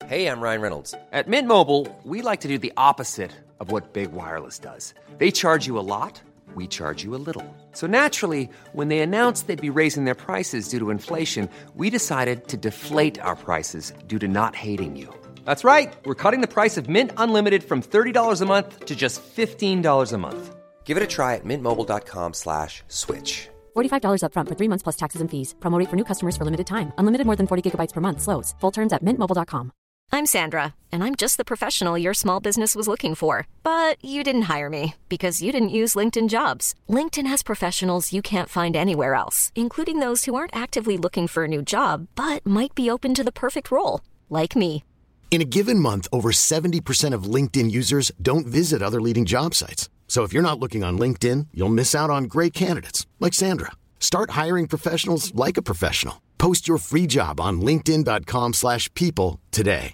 Hey, I'm Ryan Reynolds. At Mint Mobile, we like to do the opposite of what Big Wireless does. They charge you a lot, we charge you a little. So naturally, when they announced they'd be raising their prices due to inflation, we decided to deflate our prices due to not hating you. That's right. We're cutting the price of Mint Unlimited from $30 a month to just $15 a month. Give it a try at mintmobile.com/switch. $45 up front for 3 months plus taxes and fees. Promo rate for new customers for limited time. Unlimited more than 40 gigabytes per month. Slows full terms at mintmobile.com. I'm Sandra, and I'm just the professional your small business was looking for. But you didn't hire me because you didn't use LinkedIn Jobs. LinkedIn has professionals you can't find anywhere else, including those who aren't actively looking for a new job, but might be open to the perfect role, like me. In a given month, over 70% of LinkedIn users don't visit other leading job sites. So if you're not looking on LinkedIn, you'll miss out on great candidates like Sandra. Start hiring professionals like a professional. Post your free job on linkedin.com/people today.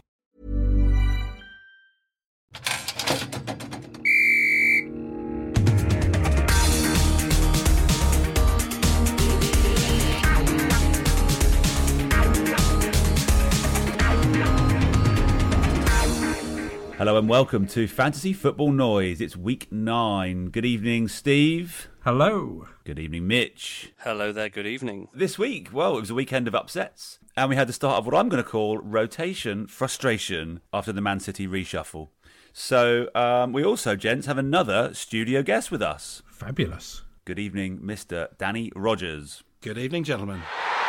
Hello and welcome to Fantasy Football Noise. It's week 9. Good evening, Steve. Hello. Good evening, Mitch. Hello there, good evening. This week, well, it was a weekend of upsets. And we had the start of what I'm going to call rotation frustration after the Man City reshuffle. So we also, gents, have another studio guest with us. Fabulous. Good evening, Mr. Danny Rogers. Good evening, gentlemen.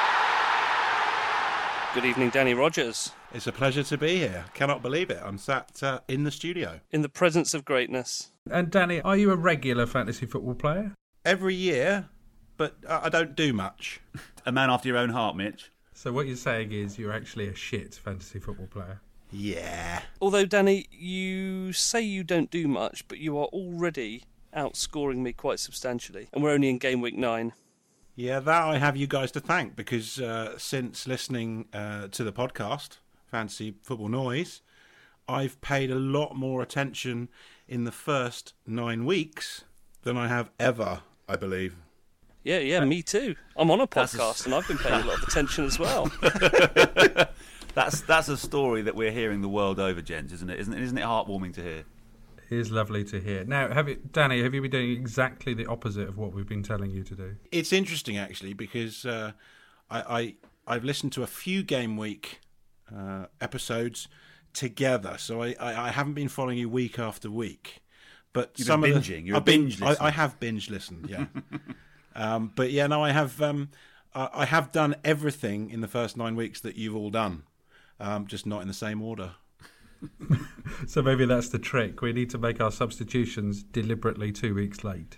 Good evening, Danny Rogers. It's a pleasure to be here. Cannot believe it. I'm sat in the studio. In the presence of greatness. And Danny, are you a regular fantasy football player? Every year, but I don't do much. A man after your own heart, Mitch. So what you're saying is you're actually a shit fantasy football player? Yeah. Although, Danny, you say you don't do much, but you are already outscoring me quite substantially. And we're only in game week 9. Yeah, that I have you guys to thank, because since listening to the podcast, Fantasy Football Noise, I've paid a lot more attention in the first 9 weeks than I have ever, I believe. Yeah, me too. I'm on a podcast and I've been paying a lot of attention as well. That's a story that we're hearing the world over, gents, isn't it? Isn't it heartwarming to hear? It is lovely to hear. Now, Danny, have you been doing exactly the opposite of what we've been telling you to do? It's interesting, actually, because I've listened to a few game week episodes together, so I haven't been following you week after week. But You've some been of binging. You're a binge listener. I have binge listened, yeah. But yeah, no, I have done everything in the first 9 weeks that you've all done, just not in the same order. So maybe that's the trick. We need to make our substitutions deliberately 2 weeks late.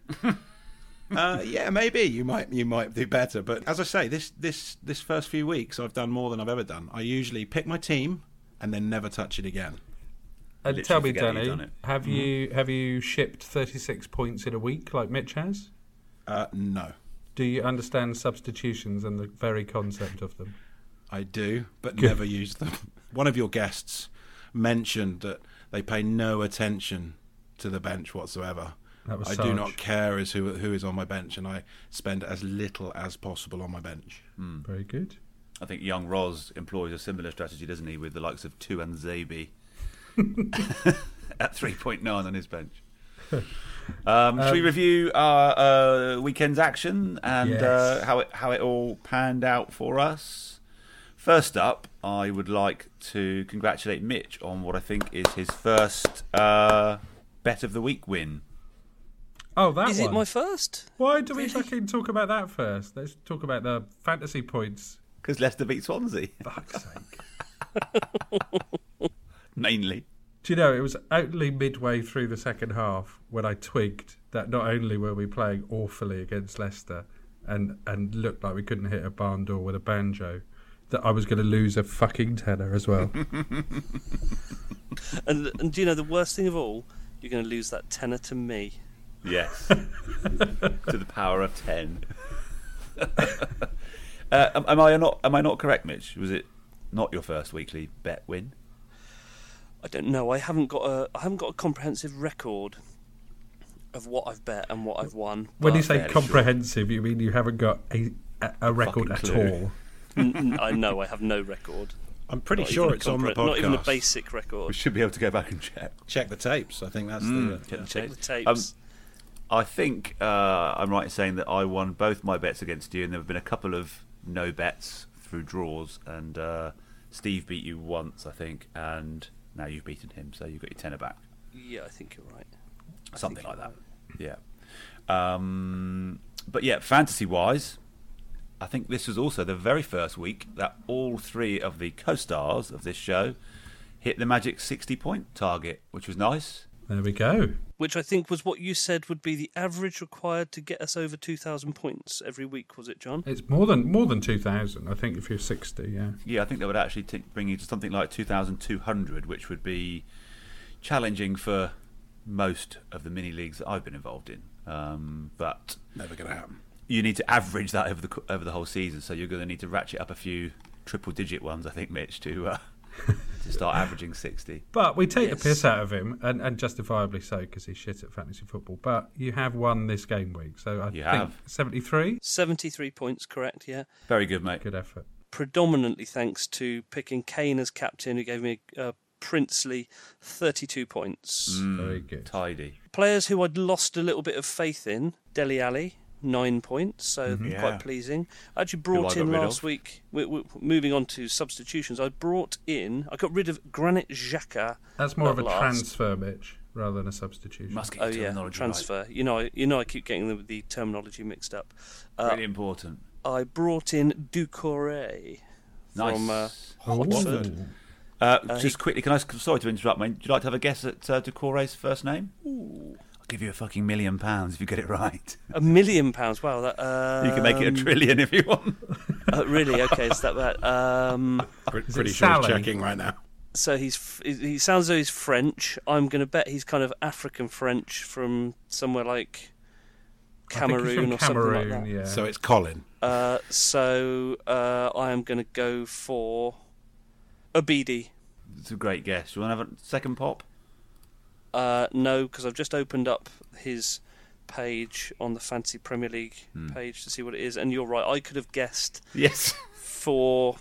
Yeah, maybe you might do better. But as I say, this first few weeks, I've done more than I've ever done. I usually pick my team and then never touch it again. And tell me, Danny, have you shipped 36 points in a week like Mitch has? No. Do you understand substitutions and the very concept of them? I do, but never use them. One of your guests mentioned that they pay no attention to the bench whatsoever. I do not care as who is on my bench, and I spend as little as possible on my bench. Very good. I think young Roz employs a similar strategy, doesn't he, with the likes of Tuan Zabi at 3.9 on his bench. Should we review our weekend's action and Yes. how it all panned out for us? First up, I would like to congratulate Mitch on what I think is his first bet of the week win. Oh, that Is one. it my first? Why do we fucking talk about that first? Let's talk about the fantasy points. Because Leicester beat Swansea. Fuck's sake. Mainly. Do you know, it was only midway through the second half when I twigged that not only were we playing awfully against Leicester and looked like we couldn't hit a barn door with a banjo, that I was going to lose a fucking tenner as well. And do you know the worst thing of all? You're going to lose that tenner to me. Yes. To the power of 10. Am I not correct, Mitch? Was it not your first weekly bet win? I don't know. I haven't got a comprehensive record of what I've bet and what I've won. When you but- say comprehensive, you mean you haven't got a record at Fucking clue. all? I know I have no record. I'm pretty Not sure even a it's on the podcast. Not even a basic We record. should be able to go back and check. Check the tapes. I think that's Check the tapes. I think I'm right in saying that I won both my bets against you, and there have been a couple of no bets through draws, and Steve beat you once, I think, and now you've beaten him, so you've got your tenner back. Yeah, I think you're right. Something like that. Yeah. But yeah, fantasy-wise, I think this was also the very first week that all three of the co-stars of this show hit the magic 60-point target, which was nice. There we go. Which I think was what you said would be the average required to get us over 2,000 points every week, was it, John? It's more than 2,000, I think, if you're 60, yeah. Yeah, I think that would actually bring you to something like 2,200, which would be challenging for most of the mini leagues that I've been involved in. But never going to happen. You need to average that over the whole season, so you're going to need to ratchet up a few triple-digit ones, I think, Mitch, to start averaging 60. But we take the piss out of him, and justifiably so, because he's shit at fantasy football. But you have won this game week, so I think 73? 73 points, correct, yeah. Very good, mate. Good effort. Predominantly thanks to picking Kane as captain, who gave me a princely 32 points. Very good. Tidy. Players who I'd lost a little bit of faith in, Dele Alli, 9 points, so quite pleasing. I actually brought in last week, moving on to substitutions, I got rid of Granit Xhaka. That's more of a transfer, Mitch, rather than a substitution. Must get terminology transfer. Right. You know, I keep getting the terminology mixed up. Really important. I brought in Doucouré from Watford. Just quickly, sorry to interrupt, mate. Would you like to have a guess at Doucouré's first name? Ooh. I'll give you a fucking £1 million if you get it right. £1 million? Wow. That, you can make it a trillion if you want. Really? Okay, it's that bad. Pretty sure he's checking right now. So he sounds as though he's French. I'm going to bet he's kind of African French from somewhere like Cameroon or something like that. Yeah. So it's Colin. So I am going to go for Obidi. It's a great guess. Do you want to have a second pop? No, because I've just opened up his page on the Fantasy Premier League page to see what it is, and you're right. I could have guessed for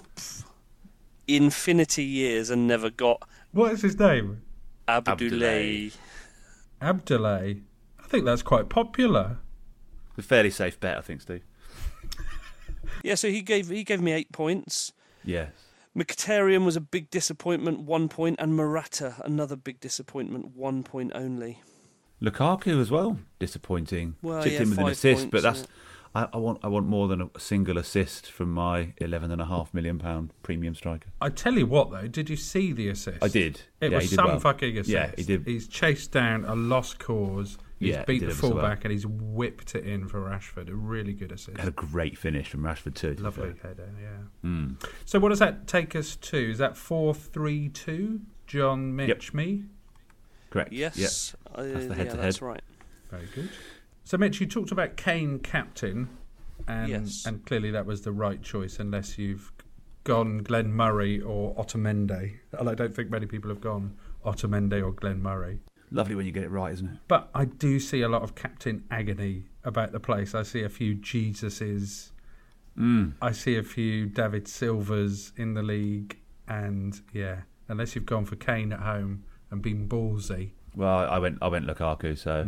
infinity years and never got. What is his name? Abdoulaye. Abdoulaye. I think that's quite popular. It's a fairly safe bet, I think, Steve. Yeah, so he gave me 8 points. Yes. Mkhitaryan was a big disappointment, 1 point, and Morata, another big disappointment, 1 point only. Lukaku as well, disappointing. Well, Chipped in with an assist, points, but that's I want more than a single assist from my £11.5 million premium striker. I tell you what, though, did you see the assist? I did. It was some fucking assist. Yeah, he did. He's chased down a lost cause. He's beat the fullback and he's whipped it in for Rashford. A really good assist. Had a great finish from Rashford too. Lovely header, yeah. So what does that take us to? Is that 4-3-2? John, Mitch, me? Correct. Yes. Yep. That's the head-to-head. That's right. Very good. So Mitch, you talked about Kane captain, and clearly that was the right choice, unless you've gone Glenn Murray or Otamendi. I don't think many people have gone Otamendi or Glenn Murray. Lovely when you get it right, isn't it? But I do see a lot of captain agony about the place. I see a few Jesuses. I see a few David Silvas in the league. And, unless you've gone for Kane at home and been ballsy. Well, I went Lukaku, so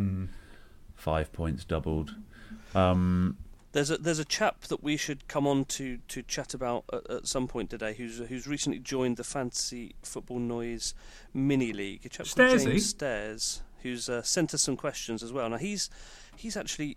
5 points doubled. There's a chap that we should come on to chat about at some point today who's recently joined the Fantasy Football Noise mini league. A chap called James Stairs, who's sent us some questions as well. Now he's actually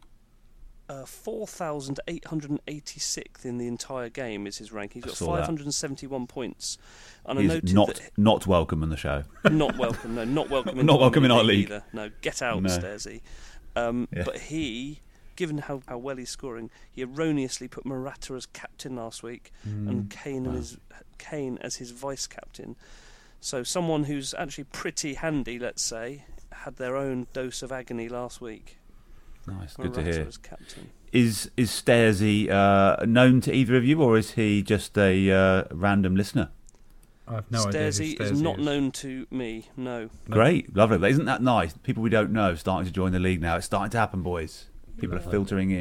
4,886th in the entire game is his rank. He's got 571 points. And he's I noted not welcome in the show. Not welcome. No, not welcome. Not welcome in our league either. No, get out, Stairsy. But he. Given how well he's scoring, he erroneously put Morata as captain last week and Kane as his vice captain. So someone who's actually pretty handy, let's say, had their own dose of agony last week. Nice, Morata good to hear. As captain. Is Stairsy known to either of you, or is he just a random listener? I have no idea. Stairsy is not known to me. No. Great, lovely. But isn't that nice? People we don't know starting to join the league now. It's starting to happen, boys. People are filtering in.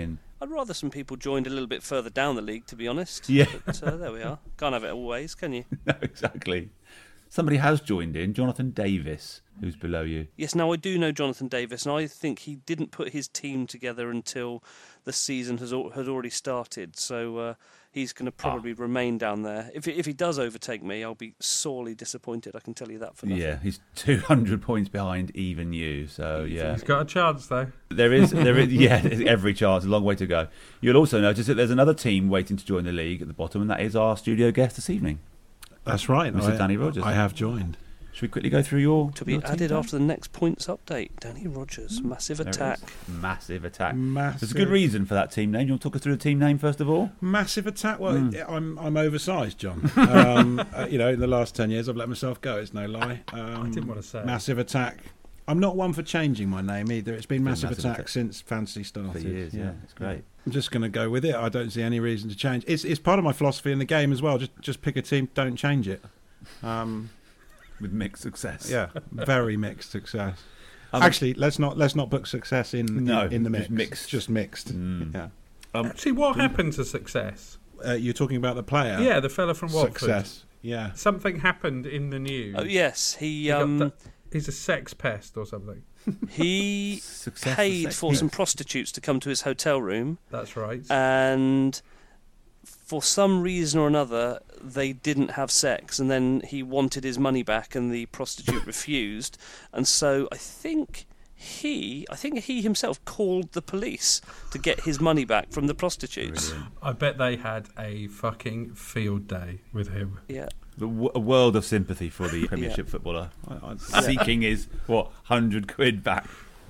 I'd rather some people joined a little bit further down the league, to be honest. Yeah. But there we are. Can't have it always, can you? No, exactly. Somebody has joined in, Jonathan Davis, who's below you. Yes, now I do know Jonathan Davis, and I think he didn't put his team together until the season had already started. So he's going to probably remain down there. If he does overtake me, I'll be sorely disappointed. I can tell you that for nothing. Yeah, he's 200 points behind even you. So yeah, He's got a chance though. there is, yeah, every chance. A long way to go. You'll also notice that there's another team waiting to join the league at the bottom, and that is our studio guest this evening. That's right, Mr. Danny Rogers. I have joined. Should we quickly go through your To be your team added then? after the next points update. Danny Rogers, massive There it attack. is. Massive attack. Massive. There's a good reason for that team name. You want to talk us through the team name first of all? Massive attack. Well, I'm oversized, John. In the last 10 years, I've let myself go. It's no lie. I didn't want to say. Massive attack. I'm not one for changing my name either. It's been Massive Massive Attack Attack. since Fantasy started. For years, yeah. It's great. I'm just going to go with it. I don't see any reason to change. It's part of my philosophy in the game as well. Just pick a team, don't change it. With mixed success. Yeah, very mixed success. Actually, let's not book success in the mix. just mixed. Just mixed. Yeah. Actually, what happened to Success? You're talking about the player. Yeah, the fella from Watford. Success. Yeah. Something happened in the news. Oh yes, He's a sex pest or something. he Success paid is for sex. some prostitutes to come to his hotel room, That's right. and for some reason or another, they didn't have sex, and then he wanted his money back, and the prostitute refused, and so I think he himself called the police to get his money back from the prostitutes. I bet they had a fucking field day with him. Yeah. A world of sympathy for the Premiership footballer. Seeking his, 100 quid back.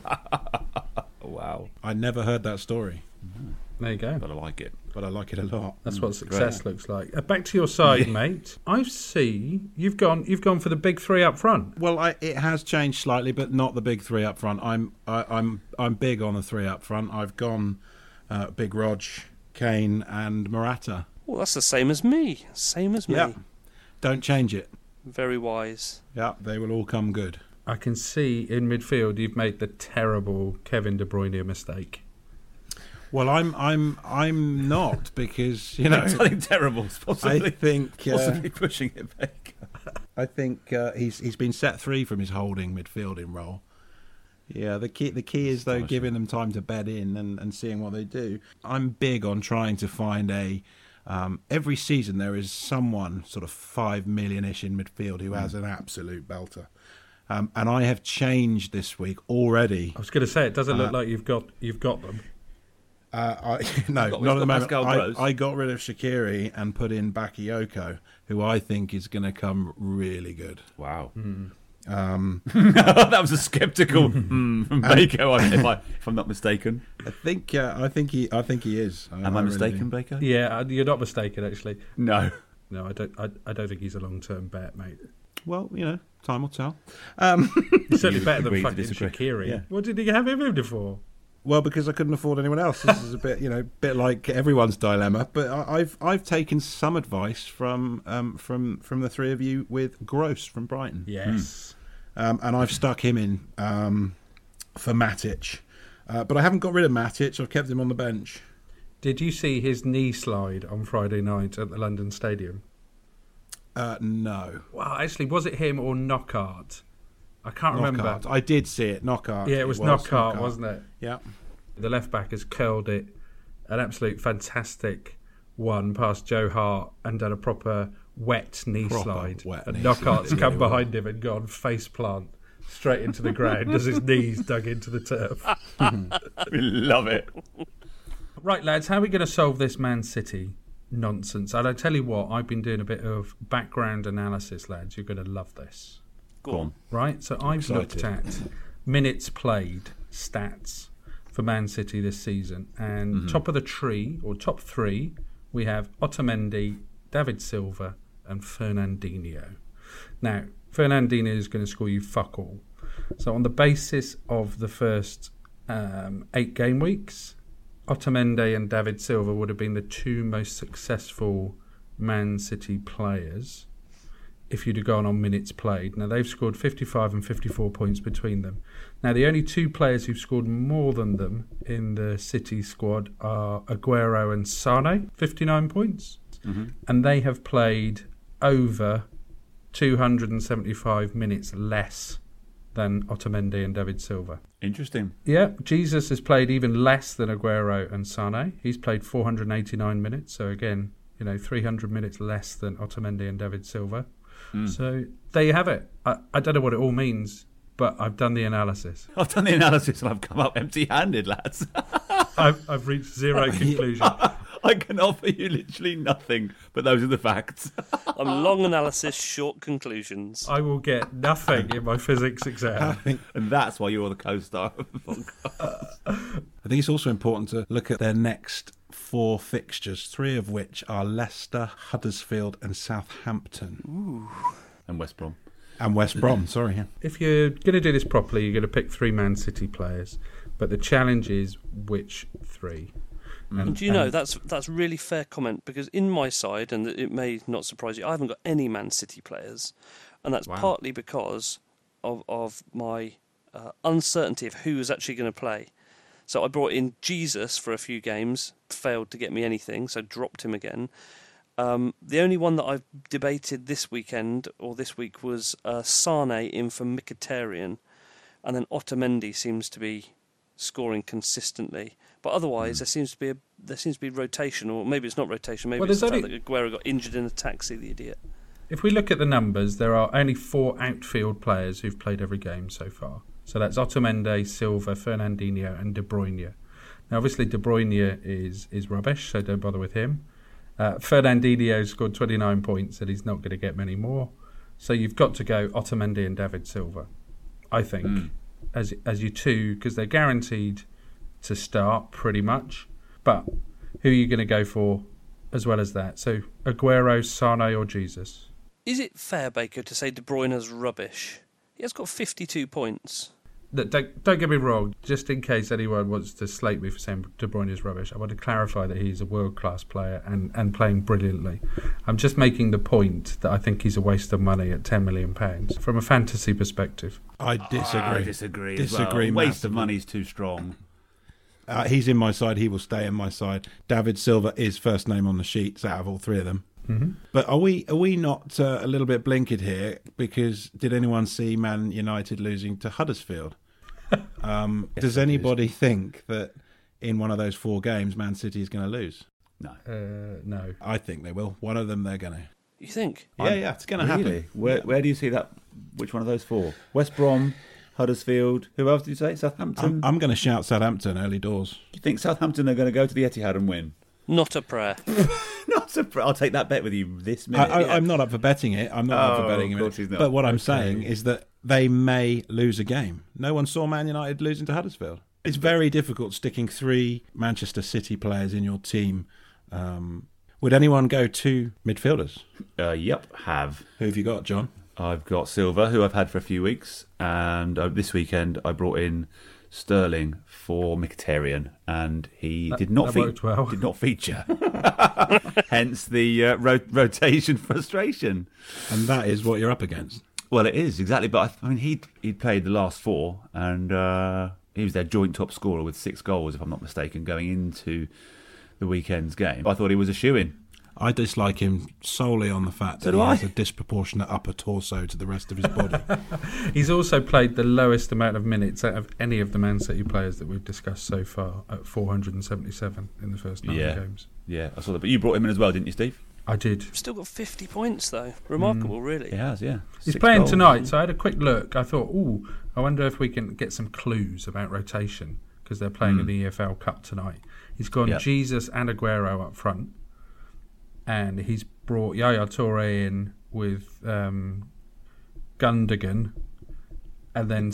Wow. I never heard that story, There you go. But I like it. but I like it a lot. That's what success looks like. Back to your side, mate. I see you've gone for the big three up front. Well, it has changed slightly, but not the big three up front. I'm big on the three up front. I've gone Big Rog, Kane, and Morata. Well, that's the same as me. Same as me. Yeah. Don't change it. Very wise. Yeah, they will all come good. I can see in midfield you've made the terrible Kevin De Bruyne mistake. Well, I'm not, because Something terrible, possibly. I think possibly pushing it back. I think he's been set free from his holding midfielding role. Yeah, the key is though giving them time to bed in and seeing what they do. I'm big on trying to find every season there is someone sort of 5 million-ish in midfield who has an absolute belter. And I have changed this week already. I was going to say it doesn't look like you've got them. No, We've not got at the moment. Pascal Gross. I got rid of Shaqiri and put in Bakayoko, who I think is going to come really good. Wow. That was a sceptical from Baker, if I'm not mistaken. I think he is. Am I mistaken, Baker? Yeah, you're not mistaken actually. No. No, I don't think he's a long-term bet, mate. Well, time will tell. He's certainly better than agree to fucking disagree. Shaqiri. Yeah. What did he have him in for? Well, because I couldn't afford anyone else. This is a bit like everyone's dilemma. But I've taken some advice from the three of you with Gross from Brighton. Yes. And I've stuck him in for Matic. But I haven't got rid of Matic. I've kept him on the bench. Did you see his knee slide on Friday night at the London Stadium? No. Well, actually, was it him or Knockaert? I can't remember. Knockaert. I did see it. Knockaert. Yeah, it was Knockaert, wasn't it? Yeah. The left back has curled it, an absolute fantastic one past Joe Hart and done a proper wet knee slide. And Knockaert's come behind him and gone face plant straight into the ground as his knees dug into the turf. We love it. Right, lads, how are we going to solve this Man City nonsense? And I tell you what, I've been doing a bit of background analysis, lads. You're going to love this. Go on. Right, so I've looked at minutes played stats for Man City this season, and top of the tree, or top three, we have Otamendi, David Silva and Fernandinho. Now, Fernandinho is going to score you fuck all. So on the basis of the first 8 game weeks, Otamendi and David Silva would have been the two most successful Man City players if you'd have gone on minutes played. Now, they've scored 55 and 54 points between them. Now, the only two players who've scored more than them in the City squad are Aguero and Sane, 59 points. Mm-hmm. And they have played over 275 minutes less than Otamendi and David Silva. Interesting. Yeah, Jesus has played even less than Aguero and Sane. He's played 489 minutes, so again, 300 minutes less than Otamendi and David Silva. So there you have it. I don't know what it all means, but I've done the analysis. I've done the analysis and I've come up empty-handed, lads. I've reached zero conclusion. I can offer you literally nothing, but those are the facts. I'm long analysis, short conclusions. I will get nothing in my physics exam. And that's why you're the co-star of the podcast. I think it's also important to look at their next 4 fixtures, 3 of which are Leicester, Huddersfield and Southampton. Ooh. And West Brom. And West Brom, sorry. Yeah. If you're going to do this properly, you're going to pick 3 Man City players. But the challenge is which 3. And do you know, that's a really fair comment, because in my side, and it may not surprise you, I haven't got any Man City players. And that's partly because of my uncertainty of who is actually going to play. So I brought in Jesus for a few games, failed to get me anything, so dropped him again. The only one that I've debated this weekend, or this week, was Sane in for Mkhitaryan. And then Otamendi seems to be scoring consistently, but otherwise there seems to be rotation, or maybe it's not rotation. Maybe it's the fact that Aguero got injured in a taxi, the idiot. If we look at the numbers, there are only 4 outfield players who've played every game so far. So that's Otamendi, Silva, Fernandinho, and De Bruyne. Now, obviously, De Bruyne is rubbish, so don't bother with him. Fernandinho scored 29 points, and he's not going to get many more. So you've got to go Otamendi and David Silva, I think. As your 2, because they're guaranteed to start pretty much. But who are you going to go for as well as that? So Aguero, Sane or Jesus? Is it fair, Baker, to say De Bruyne's rubbish? He has got 52 points. Don't get me wrong, just in case anyone wants to slate me for saying De Bruyne is rubbish, I want to clarify that he's a world-class player and playing brilliantly. I'm just making the point that I think he's a waste of money at £10 million from a fantasy perspective. I disagree. Disagree. Well. Waste of money is too strong. He's in my side. He will stay in my side. David Silva is first name on the sheets out of all 3 of them. Mm-hmm. But are we not a little bit blinkered here? Because did anyone see Man United losing to Huddersfield? Does anybody think that in one of those 4 games Man City is going to lose? No. No. I think they will. One of them they're going to. You think? Yeah, it's going to happen. Where do you see that? Which one of those 4? West Brom, Huddersfield. Who else did you say? Southampton? I'm going to shout Southampton early doors. Do you think Southampton are going to go to the Etihad and win? Not a prayer. Not a prayer. I'll take that bet with you this minute. I'm not up for betting it. I'm not up for betting it. But what I'm saying is that they may lose a game. No one saw Man United losing to Huddersfield. It's very difficult sticking 3 Manchester City players in your team. Would anyone go 2 midfielders? Yep, have. Who have you got, John? I've got Silva, who I've had for a few weeks, and this weekend I brought in Sterling for Mkhitaryan, and he did not feature. Hence the rotation frustration. And that is what you're up against. Well, it is, exactly. But I mean, he'd played the last 4, and he was their joint top scorer with 6 goals, if I'm not mistaken, going into the weekend's game. I thought he was a shoo-in. I dislike him solely on the fact that he has a disproportionate upper torso to the rest of his body. He's also played the lowest amount of minutes out of any of the Man City players that we've discussed so far, at 477 in the first 9 games. Yeah, I saw that. But you brought him in as well, didn't you, Steve? I did. Still got 50 points, though. Remarkable, really. He has, yeah. He's playing tonight, so I had a quick look. I thought, I wonder if we can get some clues about rotation, because they're playing in the EFL Cup tonight. He's gone Jesus and Aguero up front, and he's brought Yaya Toure in with Gundogan, and then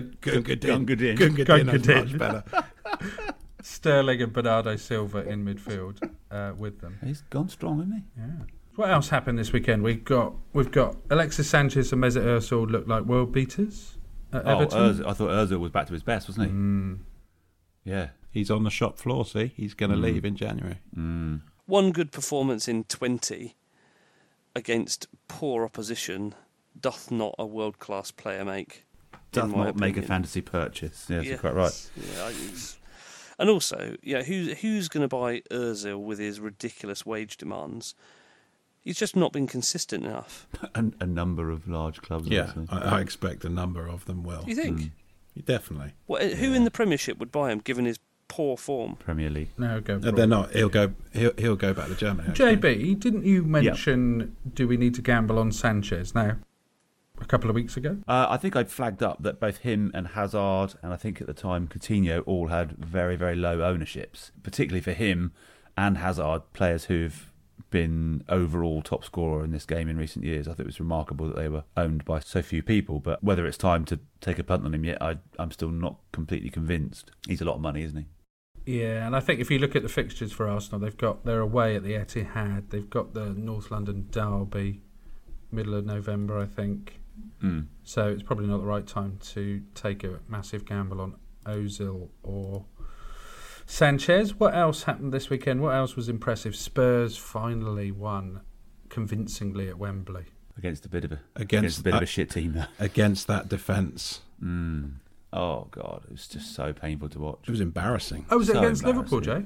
Gundogan. Much better. Sterling and Bernardo Silva in midfield with them. He's gone strong, hasn't he? Yeah. What else happened this weekend? We've got Alexis Sanchez and Mesut Ozil look like world beaters at Everton. I thought Ozil was back to his best, wasn't he? Yeah. He's on the shop floor, see? He's going to leave in January. One good performance in 20 against poor opposition doth not a world-class player make. Doth not make a fantasy purchase. Yes, you're quite right. Yeah, and also, who's going to buy Ozil with his ridiculous wage demands? He's just not been consistent enough. A number of large clubs. Yeah, I expect a number of them will. Do you think? Definitely. Who in the Premiership would buy him, given his poor form? Premier League. No, they're not. He'll go back to Germany. Actually. JB, didn't you mention do we need to gamble on Sanchez now? A couple of weeks ago? I think I'd flagged up that both him and Hazard, and I think at the time Coutinho, all had very, very low ownerships. Particularly for him and Hazard, players who've been overall top scorer in this game in recent years. I think it was remarkable that they were owned by so few people. But whether it's time to take a punt on him yet, I'm still not completely convinced. He's a lot of money, isn't he? Yeah, and I think if you look at the fixtures for Arsenal, they're away at the Etihad. They've got the North London derby, middle of November, I think. So it's probably not the right time to take a massive gamble on Ozil or Sanchez. What else happened this weekend? What else was impressive? Spurs finally won convincingly at Wembley against a bit of a shit team though. Against that defence. Oh God, it was just so painful to watch. It was embarrassing. Oh, was it against Liverpool, Jay?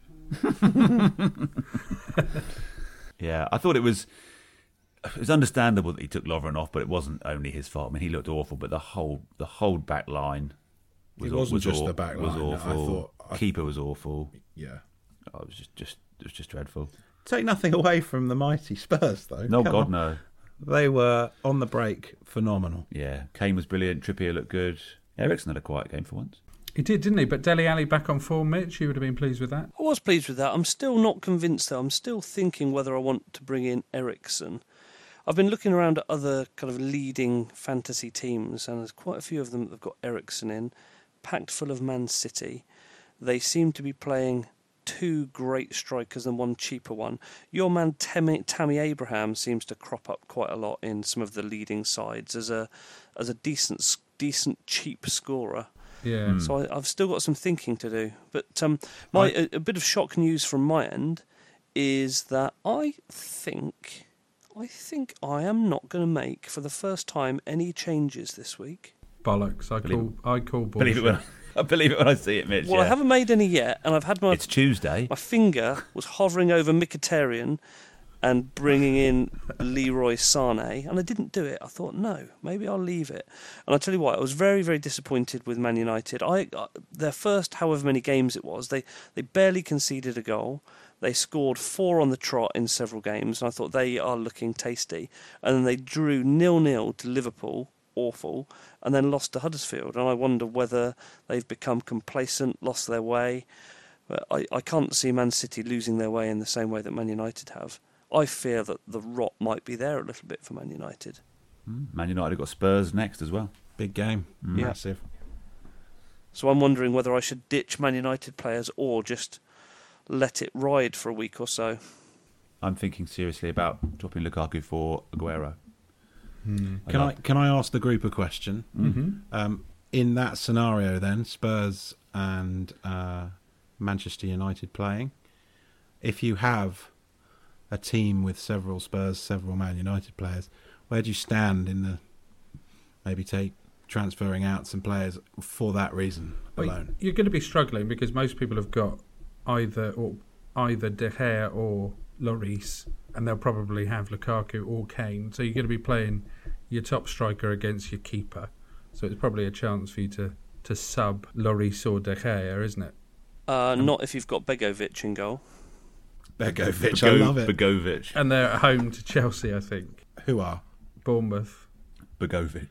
Yeah, I thought it was understandable that he took Lovren off, but it wasn't only his fault. I mean, he looked awful, but the whole back line was the back line. Was awful. I thought keeper was awful. Yeah, it was just dreadful. Take nothing away from the mighty Spurs, though. No, God, no. They were on the break phenomenal. Yeah, Kane was brilliant. Trippier looked good. Eriksen had a quiet game for once. He did, didn't he? But Dele Alli back on form, Mitch. You would have been pleased with that. I was pleased with that. I'm still not convinced, though. I'm still thinking whether I want to bring in Eriksen. I've been looking around at other kind of leading fantasy teams, and there's quite a few of them that have got Eriksen in, packed full of Man City. They seem to be playing two great strikers and one cheaper one. Your man Tammy Abraham seems to crop up quite a lot in some of the leading sides as a decent cheap scorer. Yeah. So I've still got some thinking to do. But a bit of shock news from my end is that I think I am not going to make, for the first time, any changes this week. Bollocks. I call bullshit. I believe it when I see it, Mitch. Well, I haven't made any yet, and I've had It's Tuesday. My finger was hovering over Mkhitaryan and bringing in Leroy Sané, and I didn't do it. I thought, no, maybe I'll leave it. And I'll tell you what, I was very, very disappointed with Man United. Their first however many games it was, they barely conceded a goal. They scored 4 on the trot in several games, and I thought they are looking tasty. And then they drew 0-0 to Liverpool, awful, and then lost to Huddersfield. And I wonder whether they've become complacent, lost their way. But I can't see Man City losing their way in the same way that Man United have. I fear that the rot might be there a little bit for Man United. Man United have got Spurs next as well. Big game. Massive. So I'm wondering whether I should ditch Man United players or just let it ride for a week or so. I'm thinking seriously about dropping Lukaku for Aguero. Can I ask the group a question? Mm-hmm. In that scenario, then Spurs and Manchester United playing, if you have a team with several Spurs, several Man United players, where do you stand in the maybe transferring out some players for that reason alone? You're going to be struggling because most people have got either De Gea or Lloris, and they'll probably have Lukaku or Kane. So you're going to be playing your top striker against your keeper. So it's probably a chance for you to sub Lloris or De Gea, isn't it? Not if you've got Begovic in goal. Begovic, I love it. Begovic. And they're at home to Chelsea, I think. Who are? Bournemouth. Begovic.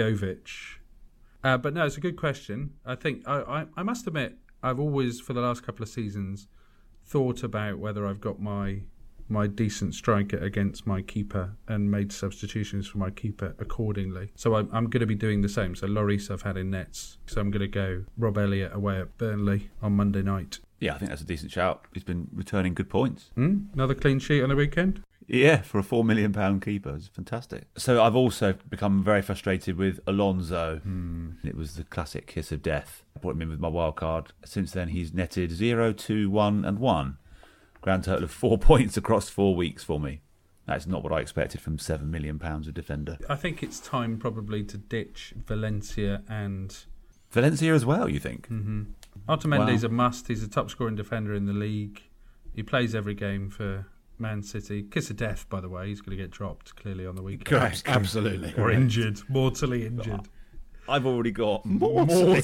But no, it's a good question. I think I must admit, I've always, for the last couple of seasons, thought about whether I've got my decent striker against my keeper and made substitutions for my keeper accordingly. So I'm going to be doing the same. So Lloris I've had in nets. So I'm going to go Rob Elliott away at Burnley on Monday night. Yeah, I think that's a decent shout. He's been returning good points. Another clean sheet on the weekend? Yeah, for a £4 million keeper. It's fantastic. So I've also become very frustrated with Alonso. It was the classic kiss of death. I brought him in with my wild card. Since then, he's netted 0, 2, 1 and 1. Grand total of 4 points across 4 weeks for me. That's not what I expected from £7 million a defender. I think it's time probably to ditch Valencia and... Valencia as well, you think? Mm-hmm. Otamendi's a must. He's a top scoring defender in the league. He plays every game for Man City. Kiss of death, by the way. He's going to get dropped clearly on the weekend. Correct. Absolutely. Or injured. Mortally injured. I've already got... Mortally?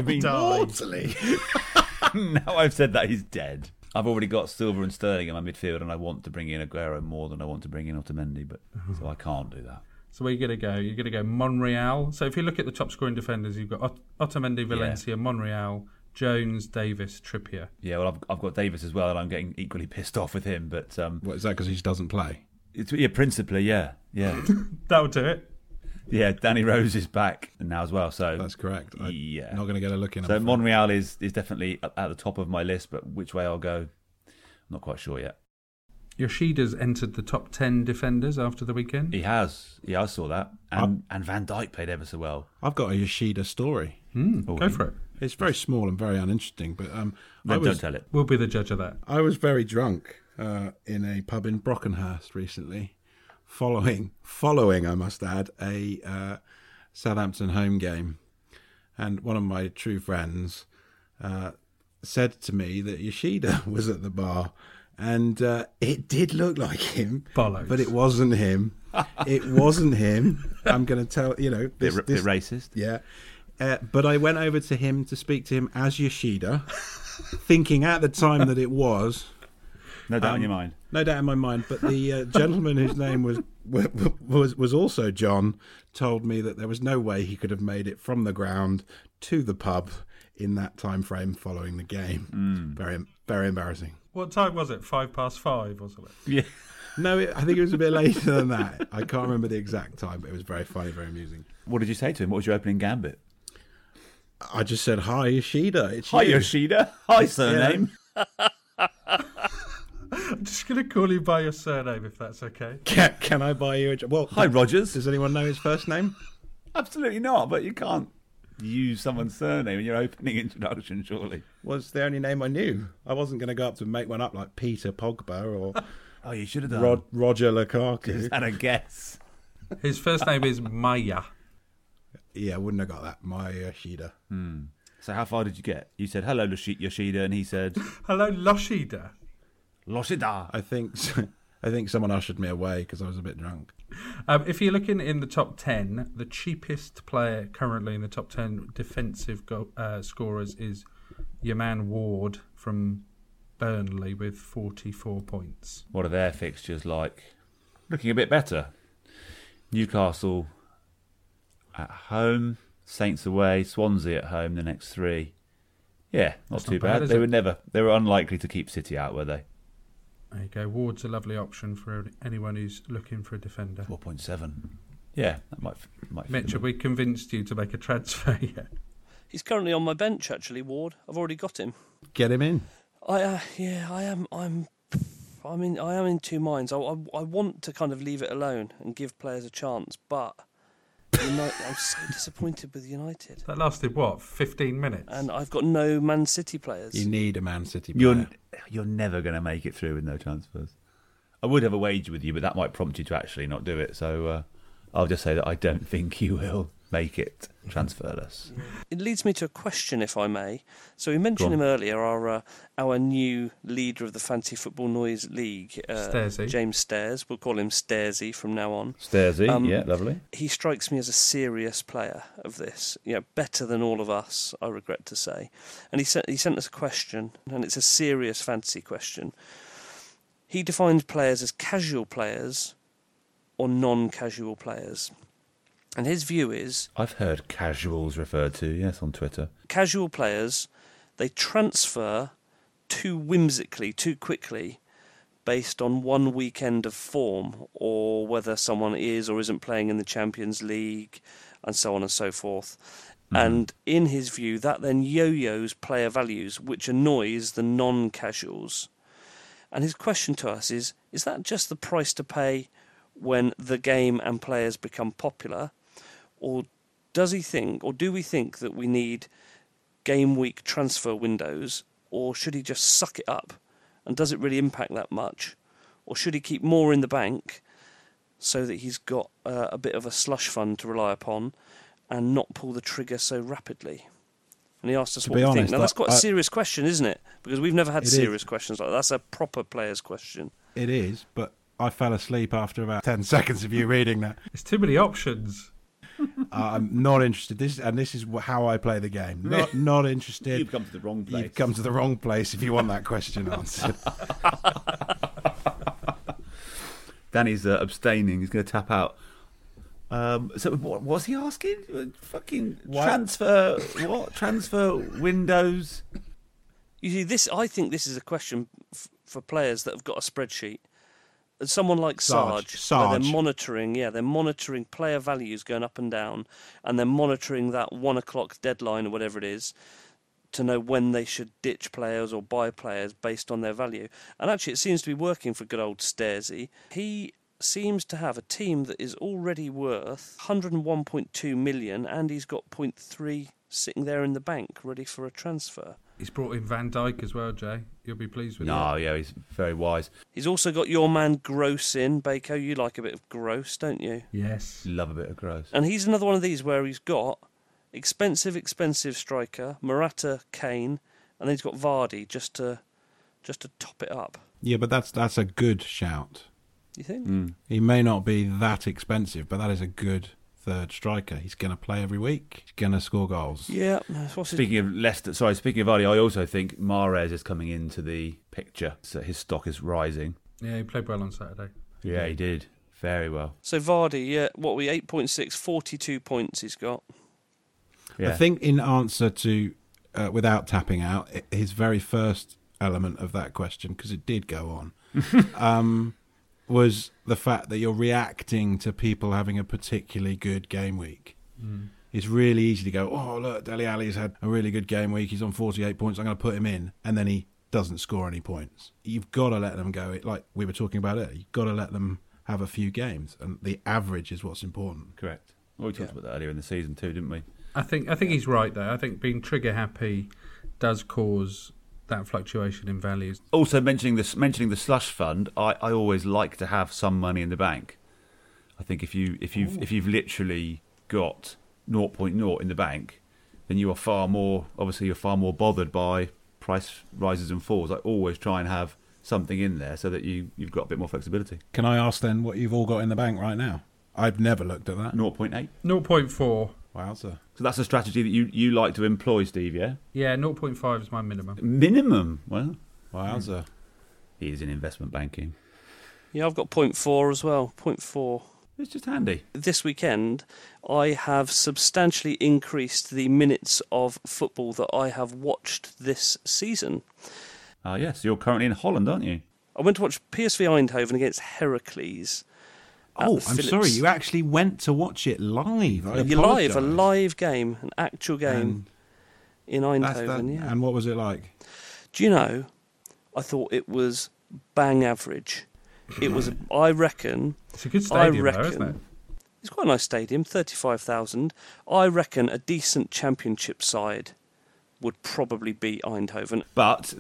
Now I've said that, he's dead. I've already got Silva and Sterling in my midfield, and I want to bring in Aguero more than I want to bring in Otamendi, but so I can't do that. So where are you going to go? You're going to go Monreal. So if you look at the top scoring defenders, you've got Otamendi, Valencia, Monreal, Jones, Davis, Trippier. Yeah, well, I've got Davis as well, and I'm getting equally pissed off with him. But what is that? Because he just doesn't play? Principally, yeah. That'll do it. Yeah, Danny Rose is back now as well. So that's correct. Not going to get a look in. So Monreal is definitely at the top of my list, but which way I'll go, I'm not quite sure yet. Yoshida's entered the top 10 defenders after the weekend. He has. Yeah, I saw that. And Van Dijk played ever so well. I've got a Yoshida story. Go for it. It's very small and very uninteresting, but don't tell it. We'll be the judge of that. I was very drunk in a pub in Brockenhurst recently, following, I must add, a Southampton home game, and one of my true friends said to me that Yoshida was at the bar, and it did look like him, bollocks, but it wasn't him. It wasn't him. I'm going to tell bit racist. Yeah. But I went over to him to speak to him as Yoshida, thinking at the time that it was. No doubt in your mind. No doubt in my mind. But the gentleman whose name was also John told me that there was no way he could have made it from the ground to the pub in that time frame following the game. Very, very embarrassing. What time was it? 5:05 or something? Yeah. No, I think it was a bit later than that. I can't remember the exact time, but it was very funny, very amusing. What did you say to him? What was your opening gambit? I just said, "Hi, Yoshida. It's Hi, you." Yoshida. Hi, surname. I'm just going to call you by your surname, if that's okay. Can I buy you a... Well, hi, Rogers. Does anyone know his first name? Absolutely not, but you can't use someone's surname in your opening introduction, surely. Was the only name I knew. I wasn't going to go up to make one up like Peter Pogba or... Oh, you should have done. Roger Lukaku. Just had a guess. His first name is Maya. Yeah, I wouldn't have got that. Maya Yoshida. So how far did you get? You said, hello, Yoshida, and he said... Hello, Loshida. Loshida. I think someone ushered me away because I was a bit drunk. If you're looking in the top 10, the cheapest player currently in the top 10 defensive scorers is your man Ward from Burnley with 44 points. What are their fixtures like? Looking a bit better. Newcastle at home, Saints away, Swansea at home, the next three. Yeah, not too bad. They were unlikely to keep City out, were they? There you go. Ward's a lovely option for anyone who's looking for a defender. 4.7. Yeah, that might Mitch, have we convinced you to make a transfer yet? He's currently on my bench, actually, Ward. I've already got him. Get him in. I am in two minds. I want to kind of leave it alone and give players a chance, but I'm so disappointed with United. That lasted, 15 minutes? And I've got no Man City players. You need a Man City player. You're never going to make it through with no transfers. I would have a wager with you, but that might prompt you to actually not do it. So I'll just say that I don't think you will make it transferless. It leads me to a question, if I may. So we mentioned him earlier, our new leader of the Fantasy Football Noise League, James Stairs. We'll call him Stairsy from now on. Stairsy, yeah, lovely. He strikes me as a serious player of this, better than all of us, I regret to say. And he sent us a question, and it's a serious fantasy question. He defines players as casual players or non-casual players. And his view is... I've heard casuals referred to, yes, on Twitter. Casual players, they transfer too whimsically, too quickly, based on one weekend of form, or whether someone is or isn't playing in the Champions League, and so on and so forth. And in his view, that then yo-yos player values, which annoys the non-casuals. And his question to us is that just the price to pay when the game and players become popular? Or do we think that we need game week transfer windows, or should he just suck it up? And does it really impact that much? Or should he keep more in the bank so that he's got a bit of a slush fund to rely upon and not pull the trigger so rapidly? And he asked us what we think. Now, that's quite a serious question, isn't it? Because we've never had serious questions like that. That's a proper player's question. It is, but I fell asleep after about 10 seconds of you reading that. There's too many options. I'm not interested. This is how I play the game. Not interested. You've come to the wrong place. You've come to the wrong place if you want that question answered. Danny's abstaining. He's going to tap out. So what's he asking? Fucking what? Transfer? What? Transfer windows? You see, I think this is a question for players that have got a spreadsheet. Someone like Sarge. Where they're monitoring player values going up and down, and they're monitoring that 1 o'clock deadline or whatever it is to know when they should ditch players or buy players based on their value. And actually, it seems to be working for good old Stairsy. He seems to have a team that is already worth 101.2 million, and he's got 0.3 sitting there in the bank ready for a transfer. He's brought in Van Dijk as well, Jay. You'll be pleased with that. No, yeah, he's very wise. He's also got your man Gross in. Baco, you like a bit of Gross, don't you? Yes. Love a bit of Gross. And he's another one of these where he's got expensive striker, Morata, Kane, and then he's got Vardy just to top it up. Yeah, but that's a good shout. You think? He may not be that expensive, but that is a good third striker. He's going to play every week. He's going to score goals. Yeah. Speaking of Vardy, I also think Mahrez is coming into the picture. So his stock is rising. Yeah, he played well on Saturday. Yeah, he did. Very well. So Vardy, 8.6, 42 points he's got. Yeah. I think in answer to, without tapping out, his very first element of that question, because it did go on, was the fact that you're reacting to people having a particularly good game week. It's really easy to go, oh, look, Dele Alli's had a really good game week. He's on 48 points. I'm going to put him in. And then he doesn't score any points. You've got to let them go. Like we were talking about earlier, you've got to let them have a few games. And the average is what's important. Correct. Well, we talked about that earlier in the season too, didn't we? I think he's right, though. I think being trigger-happy does cause that fluctuation in values. Also, mentioning the slush fund, I always like to have some money in the bank. I think if you've literally got 0.0 in the bank, then you're far more bothered by price rises and falls. I always try and have something in there so that you've got a bit more flexibility. Can I ask then what you've all got in the bank right now? I've never looked at that. 0.8. 0.4. Wowza. So that's a strategy that you like to employ, Steve, yeah? Yeah, 0.5 is my minimum. Minimum? Well, wowza. He is in investment banking. Yeah, I've got 0.4 as well. 0.4. It's just handy. This weekend, I have substantially increased the minutes of football that I have watched this season. Yes, you're currently in Holland, aren't you? I went to watch PSV Eindhoven against Heracles. Oh, I'm sorry, you actually went to watch it live. A live game, an actual game in Eindhoven. And what was it like? Do you know, I thought it was bang average. It was, I reckon... It's a good stadium, though, isn't it? It's quite a nice stadium, 35,000. I reckon a decent championship side would probably beat Eindhoven. But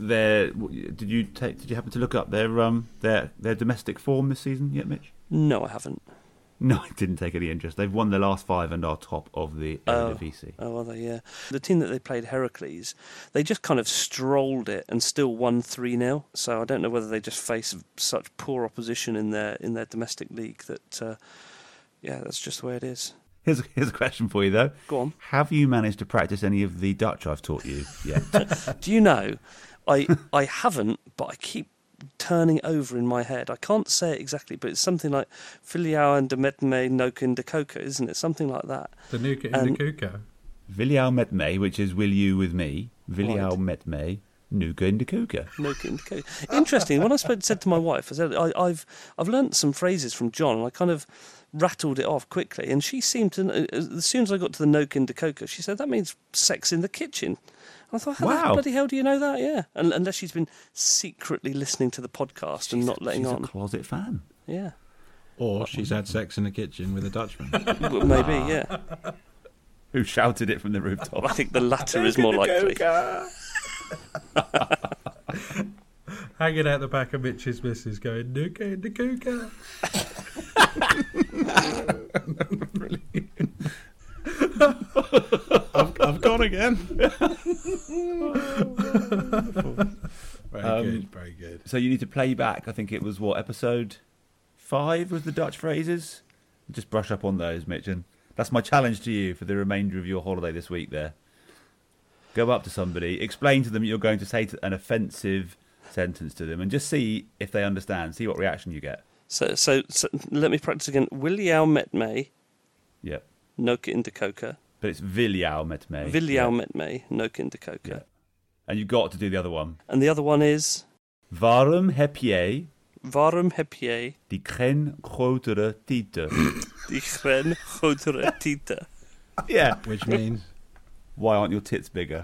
did you happen to look up their domestic form this season yet, Mitch? No, I haven't. No, I didn't take any interest. They've won their last 5 and are top of the Eredivisie. Oh, are they? Yeah. The team that they played, Heracles, they just kind of strolled it and still won 3-0. So I don't know whether they just face such poor opposition in their domestic league that, that's just the way it is. Here's a question for you, though. Go on. Have you managed to practice any of the Dutch I've taught you yet? Do you know, I haven't, but I keep turning over in my head. I can't say it exactly, but it's something like Filial and de met me Noka in de Coca, isn't it? Something like that. The Nuka in de Coca. Filial met me, which is will you with me. Filial met me. Nuka in de Coca. Nuka in de Coca. Interesting. When I said to my wife, I said I've learnt some phrases from John, and I kind of rattled it off quickly, and she seemed to, as soon as I got to the Noka in de Coca, she said that means sex in the kitchen. I thought, how the bloody hell do you know that? Yeah, unless she's been secretly listening to the podcast and not letting on. She's a closet fan. Yeah. Or she's had sex in the kitchen with a Dutchman. Well, maybe, yeah. Who shouted it from the rooftop? I think the latter is more likely. Hanging out the back of Mitch's missus going, Nuka in the Cougar. I've gone again. Very good. So you need to play back. I think it was episode 5 was the Dutch phrases. Just brush up on those, Mitch, and that's my challenge to you for the remainder of your holiday this week. There, go up to somebody, explain to them you're going to say an offensive sentence to them, and just see if they understand. See what reaction you get. So let me practice again. Wil jou met mij? Yep. Noke in de koker. But it's wil jou met mij. Wil jou met mij? Noke in de koker. Yeah. And you've got to do the other one. And the other one is... Waarom heb jij die geen grotere tieten? Die geen grotere tieten. Yeah. Which means... Why aren't your tits bigger?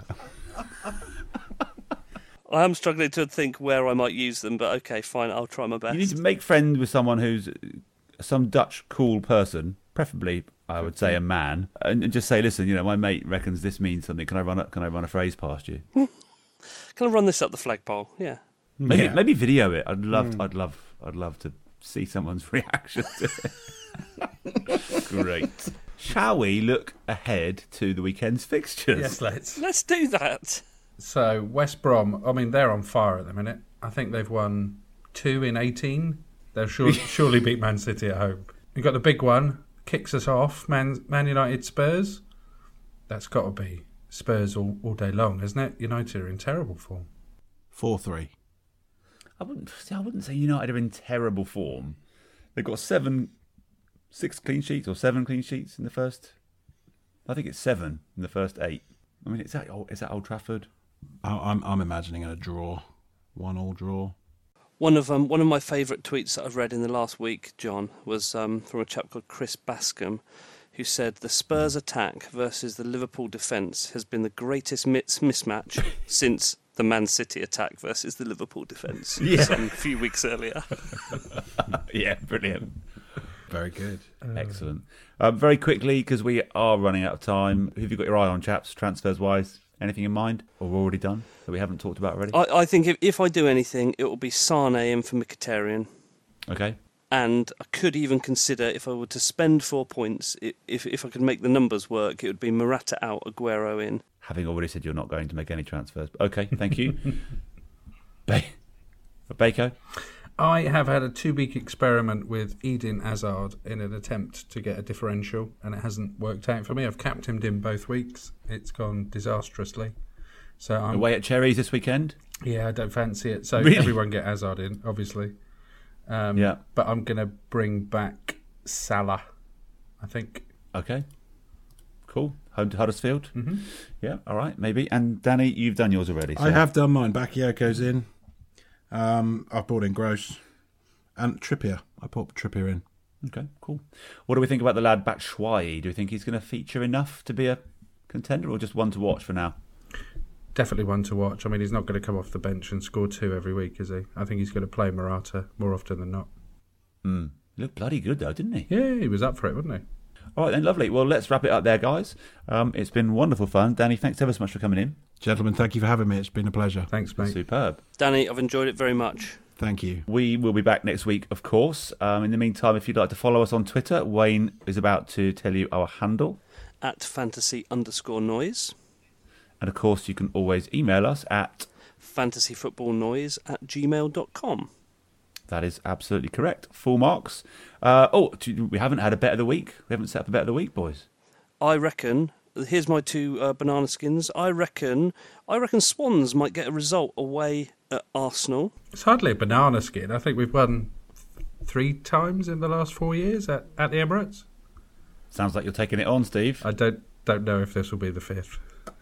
I am struggling to think where I might use them, but okay, fine, I'll try my best. You need to make friends with someone who's some Dutch cool person, preferably, I would say, a man, and just say, listen, my mate reckons this means something. Can I run a phrase past you? Can I run this up the flagpole? Yeah. Maybe video it. I'd love to see someone's reaction to it. Great. Shall we look ahead to the weekend's fixtures? Yes, let's. Let's do that. So, West Brom, they're on fire at the minute. I think they've won 2 in 18. They'll surely beat Man City at home. You've got the big one, kicks us off, Man United Spurs. That's got to be Spurs all day long, isn't it? United are in terrible form. 4-3. I wouldn't say United are in terrible form. They've got 6 clean sheets or 7 clean sheets in the first. I think it's 7 in the first 8. I mean, is that Old Trafford? I'm imagining a draw, 1-1 draw. One of my favourite tweets that I've read in the last week, John, was from a chap called Chris Bascom, who said the Spurs attack versus the Liverpool defence has been the greatest mismatch since the Man City attack versus the Liverpool defence. Some few weeks earlier. Yeah, brilliant. Very good. Excellent. Very quickly, because we are running out of time, who have you got your eye on, chaps, transfers-wise? Anything in mind, or already done, that we haven't talked about already? I think if I do anything, it will be Sane in for Mkhitaryan. Okay. And I could even consider, if I were to spend 4 points, if I could make the numbers work, it would be Morata out, Aguero in. Having already said you're not going to make any transfers. Okay, thank you. Bako? I have had a 2-week experiment with Eden Hazard in an attempt to get a differential, and it hasn't worked out for me. I've captained him both weeks. It's gone disastrously. So I'm away at Cherries this weekend? Yeah, I don't fancy it. So really? Everyone get Hazard in, obviously. Yeah. But I'm going to bring back Salah, I think. Okay. Cool. Home to Huddersfield? Mm-hmm. Yeah, all right, maybe. And Danny, you've done yours already. So. I have done mine. Bakayoko's in. I've brought in Gross and Trippier. I put Trippier in. Okay, cool. What do we think about the lad Batshuayi? Do we think he's going to feature enough to be a contender, or just one to watch for now? Definitely one to watch. I mean, he's not going to come off the bench and score 2 every week, is he? I think he's going to play Morata more often than not. He looked bloody good, though, didn't he? Yeah, he was up for it, wasn't he? All right, then, lovely. Well, let's wrap it up there, guys. It's been wonderful fun. Danny, thanks ever so much for coming in. Gentlemen, thank you for having me. It's been a pleasure. Thanks, mate. Superb. Danny, I've enjoyed it very much. Thank you. We will be back next week, of course. In the meantime, if you'd like to follow us on Twitter, Wayne is about to tell you our handle. At fantasy_noise. And, of course, you can always email us at fantasyfootballnoise@gmail.com. That is absolutely correct. Full marks. We haven't had a bet of the week. We haven't set up a bet of the week, boys. I reckon, here's my 2 banana skins. I reckon Swans might get a result away at Arsenal. It's hardly a banana skin. I think we've won 3 times in the last 4 years at the Emirates. Sounds like you're taking it on, Steve. I don't know if this will be the 5th.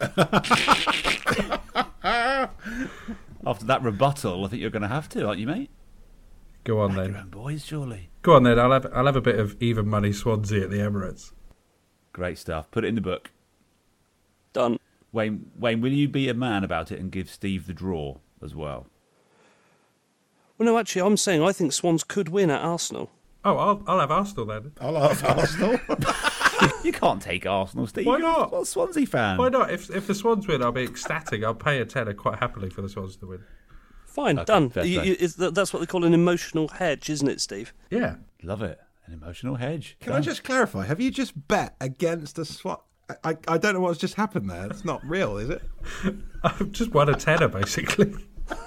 After that rebuttal, I think you're going to have to, aren't you, mate? Go on, Back then. your own boys, surely. Go on, then. I'll have a bit of even money Swansea at the Emirates. Great stuff. Put it in the book. Done. Wayne, will you be a man about it and give Steve the draw as well? Well, no, actually, I'm saying I think Swans could win at Arsenal. Oh, I'll have Arsenal then. I'll have Arsenal. You can't take Arsenal, Steve. Why not? You're a Swansea fan. Why not? If the Swans win, I'll be ecstatic. I'll pay a tenner quite happily for the Swans to win. Fine, Okay, done. fair play. That's what they call an emotional hedge, isn't it, Steve? Yeah. Love it. An emotional hedge. Can I just clarify? Have you just bet against a swap? I don't know what's just happened there. It's not real, is it? I've just won a tenner, basically.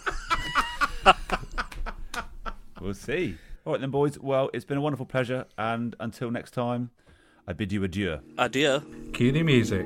We'll see. All right then, boys. Well, it's been a wonderful pleasure, and until next time, I bid you adieu. Adieu. Cue the music.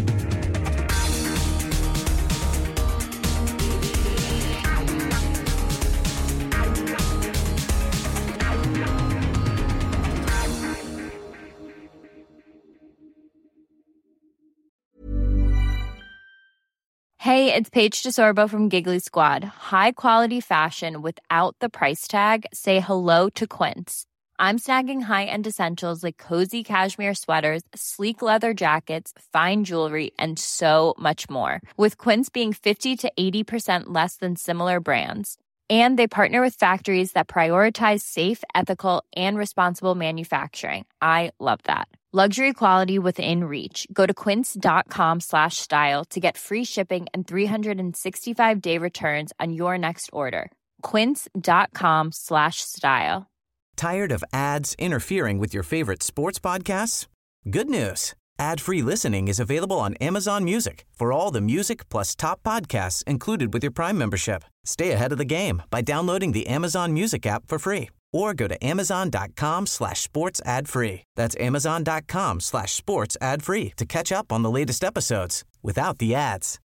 Hey, it's Paige DeSorbo from Giggly Squad. High quality fashion without the price tag. Say hello to Quince. I'm snagging high-end essentials like cozy cashmere sweaters, sleek leather jackets, fine jewelry, and so much more. With Quince being 50 to 80% less than similar brands. And they partner with factories that prioritize safe, ethical, and responsible manufacturing. I love that. Luxury quality within reach. Go to quince.com/style to get free shipping and 365-day returns on your next order. Quince.com/style. Tired of ads interfering with your favorite sports podcasts? Good news. Ad-free listening is available on Amazon Music for all the music plus top podcasts included with your Prime membership. Stay ahead of the game by downloading the Amazon Music app for free or go to amazon.com/sports ad free. That's amazon.com/sports ad free to catch up on the latest episodes without the ads.